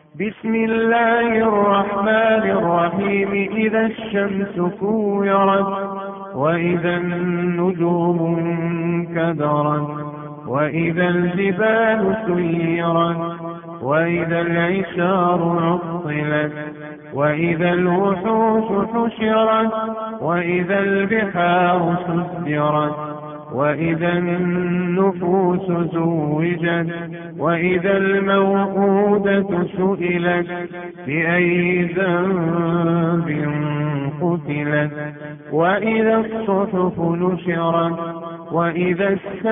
بسم الله الرحمن الرحيم. إذا الشمس كورت وإذا النجوم انكدرت وإذا الجبال سيرت وإذا العشار عطلت وإذا الوحوش حشرت وإذا البحار سجرت وإذا النفوس زوجت وإذا الموءودة سئلت بأي ذنب قتلت وإذا الصحف نشرت وإذا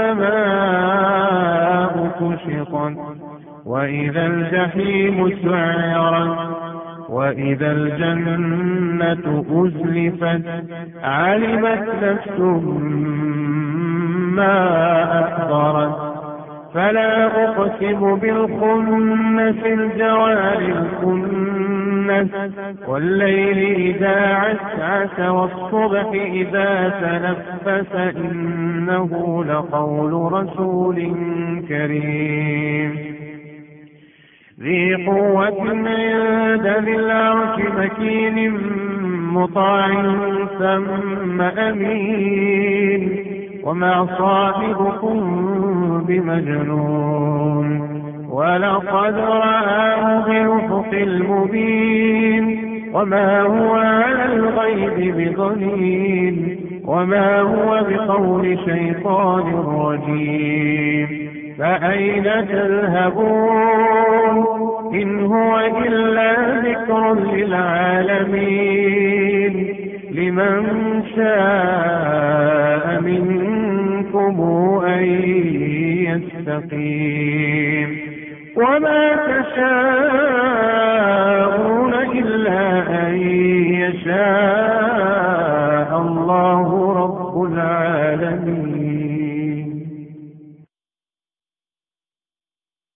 السماء كشطت وإذا الجحيم سعرت وإذا الجنة أزلفت علمت نفس ما أحضرت. فلا أقسم بالخنس الجوار الكنس والليل إذا عسعس والصبح إذا تنفس إنه لقول رسول كريم ذي قوة عند ذي العرش مكين مطاع ثم أمين وما صاحبكم بمجنون ولقد رآه بالأفق المبين وما هو على الغيب بضنين وما هو بقول شيطان رجيم. فأين تذهبون إن هو إلا ذكر للعالمين لمن شاء منكم أن يستقيم وما تشاءون